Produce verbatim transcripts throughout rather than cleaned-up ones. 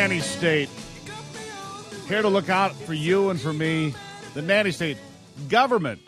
nanny state. Here to look out for you and for me. The nanny state. Government.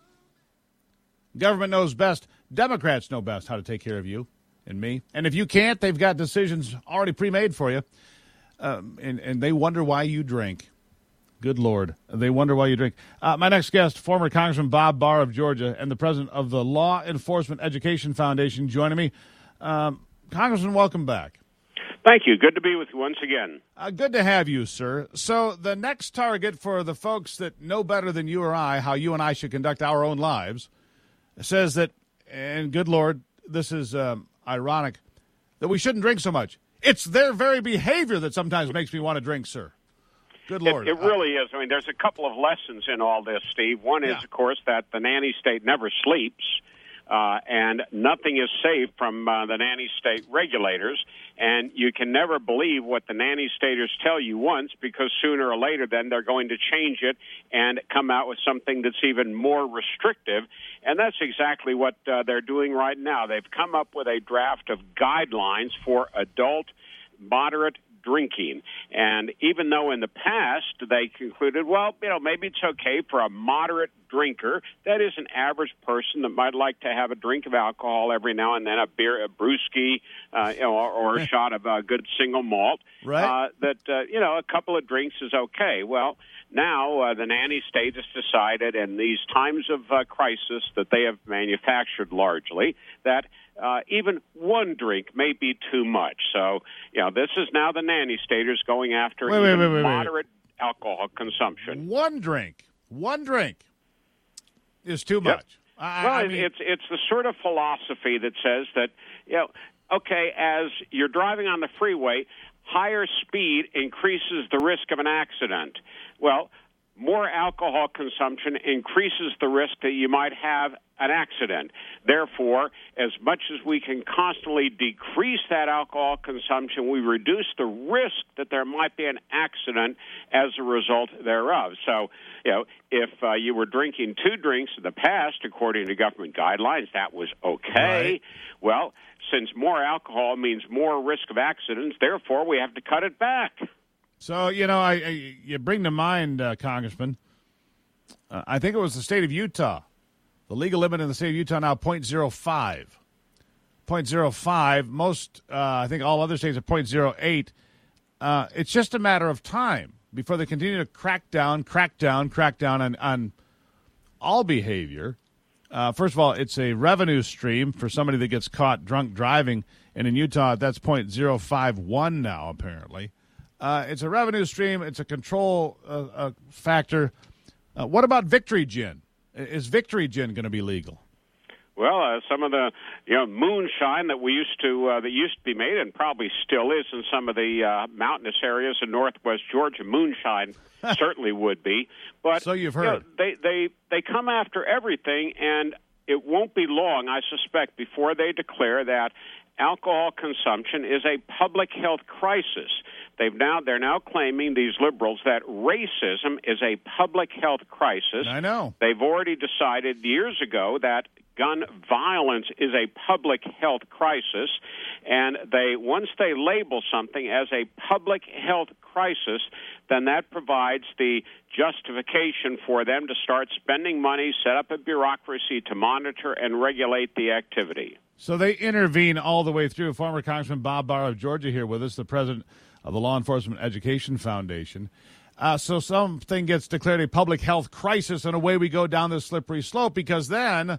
Government knows best. Democrats know best how to take care of you and me. And if you can't, they've got decisions already pre-made for you. Um, and, and they wonder why you drink. Good Lord. They wonder why you drink. Uh, my next guest, former Congressman Bob Barr of Georgia and the president of the Law Enforcement Education Foundation, joining me. Um, Congressman, welcome back. Thank you. Good to be with you once again. Uh, good to have you, sir. So the next target for the folks that know better than you or I how you and I should conduct our own lives says that, and good Lord, this is um, ironic, that we shouldn't drink so much. It's their very behavior that sometimes makes me want to drink, sir. Good Lord. It, it really uh, is. I mean, there's a couple of lessons in all this, Steve. One is, yeah. of course, that the nanny state never sleeps. Uh, and nothing is safe from uh, the nanny state regulators, and you can never believe what the nanny staters tell you once, because sooner or later then they're going to change it and come out with something that's even more restrictive, and that's exactly what uh, they're doing right now. They've come up with a draft of guidelines for adult moderate drinking. And even though in the past they concluded, well, you know, maybe it's okay for a moderate drinker, that is an average person that might like to have a drink of alcohol every now and then, a beer, a brewski, uh, you know, or, or a shot of a good single malt, right. uh, that, uh, you know, a couple of drinks is okay. Well, now uh, the nanny state has decided in these times of uh, crisis that they have manufactured largely that Uh, even one drink may be too much. So, you know, this is now the nanny staters going after wait, even wait, wait, wait, moderate wait. alcohol consumption. One drink, one drink is too much. Yep. I, well, I mean, it's it's the sort of philosophy that says that, you know, okay, as you're driving on the freeway, higher speed increases the risk of an accident. Well, more alcohol consumption increases the risk that you might have an accident. Therefore, as much as we can constantly decrease that alcohol consumption, we reduce the risk that there might be an accident as a result thereof. So, you know, if uh, you were drinking two drinks in the past, according to government guidelines, that was okay. Right. Well, since more alcohol means more risk of accidents, therefore we have to cut it back. So, you know, I, I you bring to mind, uh, Congressman, uh, I think it was the state of Utah. The legal limit in the state of Utah now point zero five. point zero five. Most, uh, I think all other states are point zero eight. Uh, it's just a matter of time before they continue to crack down, crack down, crack down on, on all behavior. Uh, first of all, it's a revenue stream for somebody that gets caught drunk driving. And in Utah, that's point zero five one now, apparently. Uh, it's a revenue stream. It's a control uh, uh, factor. Uh, what about Victory Gin? Is Victory Gin going to be legal? Well, uh, some of the you know moonshine that we used to uh, that used to be made, and probably still is in some of the uh, mountainous areas in northwest Georgia, moonshine certainly would be. But so you've heard. You know, they they they come after everything, and it won't be long, I suspect, before they declare that alcohol consumption is a public health crisis. They've now they're now claiming, these liberals, that racism is a public health crisis. I know. They've already decided years ago that gun violence is a public health crisis, and they once they label something as a public health crisis, then that provides the justification for them to start spending money, set up a bureaucracy to monitor and regulate the activity. So they intervene all the way through. Former Congressman Bob Barr of Georgia here with us, the president of the Law Enforcement Education Foundation. Uh, so something gets declared a public health crisis, and away we go down this slippery slope, because then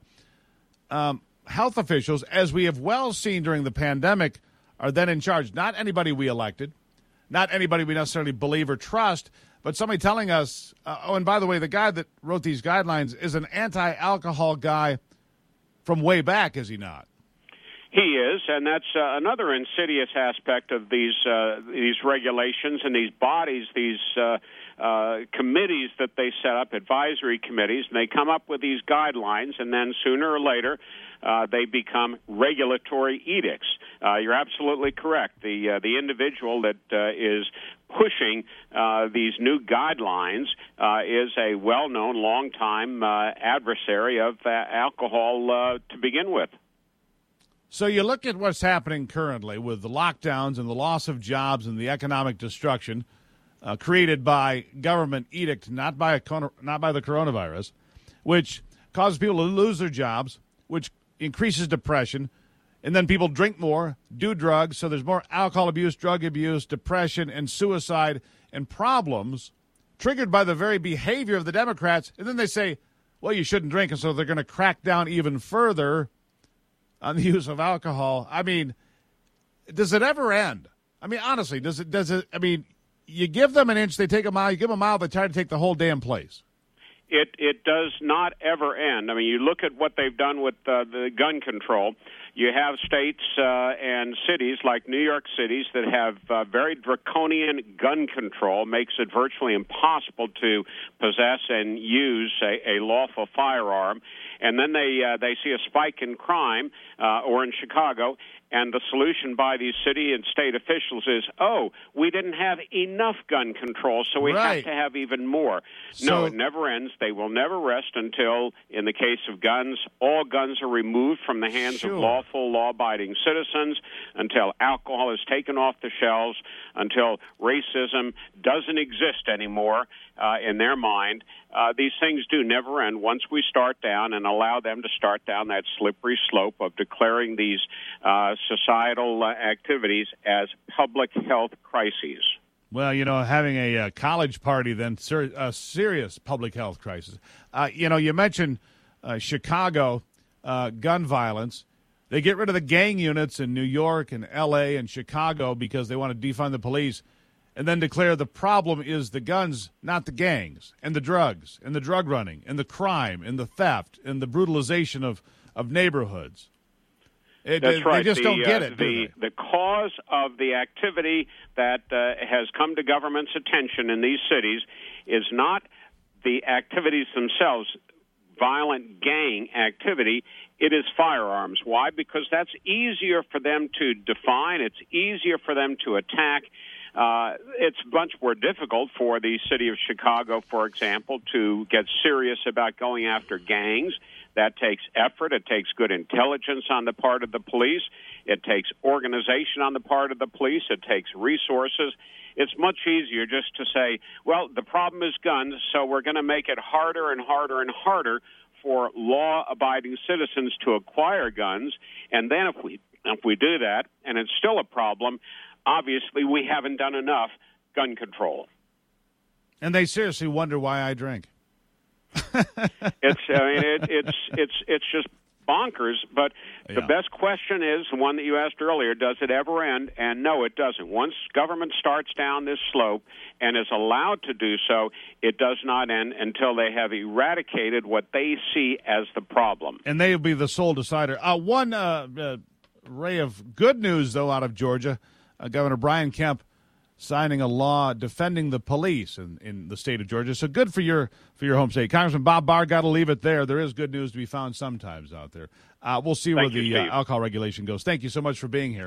um, health officials, as we have well seen during the pandemic, are then in charge. Not anybody we elected, not anybody we necessarily believe or trust, but somebody telling us, uh, oh, and by the way, the guy that wrote these guidelines is an anti-alcohol guy from way back, is he not? He is, and that's uh, another insidious aspect of these uh, these regulations and these bodies, these uh, uh, committees that they set up, advisory committees, and they come up with these guidelines, and then sooner or later uh, they become regulatory edicts. Uh, you're absolutely correct. The uh, the individual that uh, is pushing uh, these new guidelines uh, is a well-known, long-time uh, adversary of uh, alcohol uh, to begin with. So you look at what's happening currently with the lockdowns and the loss of jobs and the economic destruction uh, created by government edict, not by a not by the coronavirus, which causes people to lose their jobs, which increases depression, and then people drink more, do drugs, so there's more alcohol abuse, drug abuse, depression, and suicide and problems triggered by the very behavior of the Democrats. And then they say, well, you shouldn't drink, and so they're going to crack down even further on the use of alcohol. I mean, does it ever end? I mean, honestly, does it, does it, I mean, you give them an inch, they take a mile, you give them a mile, they try to take the whole damn place. It it does not ever end. I mean, you look at what they've done with uh, the gun control. You have states uh, and cities like New York Cities that have uh, very draconian gun control, makes it virtually impossible to possess and use a, a lawful firearm. And then they uh, they see a spike in crime, uh, or in Chicago, and the solution by these city and state officials is, oh, we didn't have enough gun control, so we right. have to have even more. So, no, it never ends. They will never rest until, in the case of guns, all guns are removed from the hands sure. of lawful, law-abiding citizens, until alcohol is taken off the shelves, until racism doesn't exist anymore uh, in their mind. Uh, these things do never end once we start down and allow them to start down that slippery slope of declaring these uh, societal uh, activities as public health crises. Well, you know, having a uh, college party, then ser- a serious public health crisis. Uh, you know, you mentioned uh, Chicago uh, gun violence. They get rid of the gang units in New York and L A and Chicago because they want to defund the police, and then declare the problem is the guns, not the gangs, and the drugs, and the drug running, and the crime, and the theft, and the brutalization of, of neighborhoods. It, That's they, right. They just the, don't get uh, it, the, do they? The cause of the activity that uh, has come to government's attention in these cities is not the activities themselves, violent gang activity. It is firearms. Why? Because that's easier for them to define. It's easier for them to attack. Uh, it's much more difficult for the city of Chicago, for example, to get serious about going after gangs. That takes effort. It takes good intelligence on the part of the police. It takes organization on the part of the police. It takes resources. It's much easier just to say, well, the problem is guns, so we're going to make it harder and harder and harder for law-abiding citizens to acquire guns. And then if we if we do that, and it's still a problem, obviously we haven't done enough gun control. And they seriously wonder why I drink. it's I mean it, it's it's it's just bonkers. But yeah. the best question is the one that you asked earlier: does it ever end? And no, it doesn't. Once government starts down this slope and is allowed to do so, it does not end until they have eradicated what they see as the problem. And they will be the sole decider. Uh, one uh, uh, ray of good news, though, out of Georgia, uh, Governor Brian Kemp signing a law defending the police in, in the state of Georgia. So good for your for your home state. Congressman Bob Barr, got to leave it there. There is good news to be found sometimes out there. Uh, we'll see Thank where you, the uh, Steve. alcohol regulation goes. Thank you so much for being here.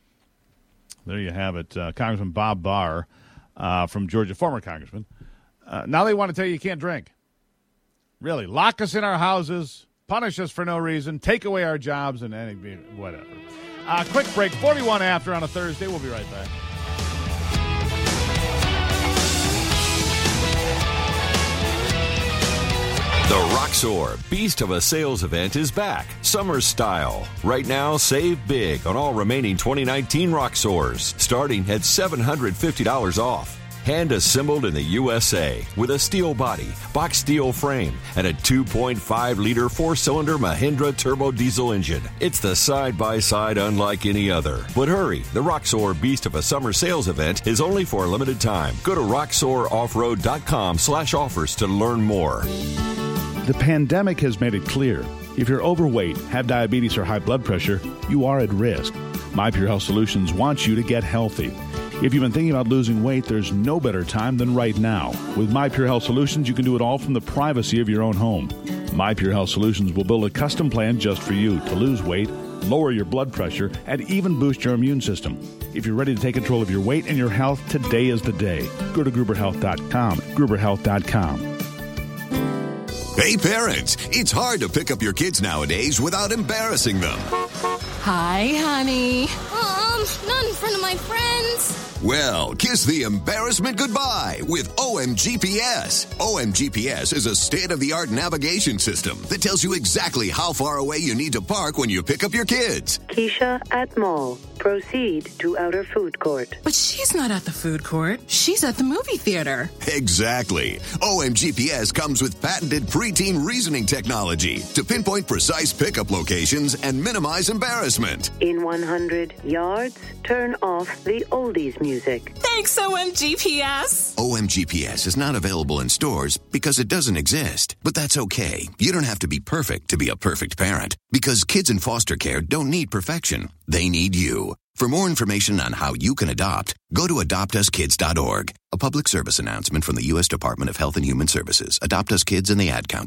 There you have it. Uh, Congressman Bob Barr uh, from Georgia, former congressman. Uh, now they want to tell you you can't drink. Really, lock us in our houses, punish us for no reason, take away our jobs, and any, whatever. Uh, quick break, forty-one after on a Thursday. We'll be right back. The Roxor Beast of a Sales event is back, summer style. Right now, save big on all remaining twenty nineteen Roxors, starting at seven hundred fifty dollars off. Hand assembled in the U S A with a steel body, box steel frame, and a two point five liter four-cylinder Mahindra turbo diesel engine. It's the side-by-side unlike any other. But hurry, the Roxor Beast of a Summer Sales event is only for a limited time. Go to roxor off road dot com slash offers to learn more. The pandemic has made it clear. If you're overweight, have diabetes, or high blood pressure, you are at risk. My Pure Health Solutions wants you to get healthy. If you've been thinking about losing weight, there's no better time than right now. With My Pure Health Solutions, you can do it all from the privacy of your own home. My Pure Health Solutions will build a custom plan just for you to lose weight, lower your blood pressure, and even boost your immune system. If you're ready to take control of your weight and your health, today is the day. Go to gruber health dot com, gruber health dot com. Hey parents, it's hard to pick up your kids nowadays without embarrassing them. Hi, honey. Um, not in front of my friends. Well, kiss the embarrassment goodbye with O M G P S. O M G P S is a state-of-the-art navigation system that tells you exactly how far away you need to park when you pick up your kids. Keisha at mall. Proceed to outer food court. But she's not at the food court. She's at the movie theater. Exactly. O M G P S comes with patented preteen reasoning technology to pinpoint precise pickup locations and minimize embarrassment. In one hundred yards, turn off the oldies music. Thanks, O M G P S. O M G P S is not available in stores because it doesn't exist. But that's okay. You don't have to be perfect to be a perfect parent, because kids in foster care don't need perfection. They need you. For more information on how you can adopt, go to adopt us kids dot org. A public service announcement from the U S Department of Health and Human Services. Adopt Us Kids and the Ad Council.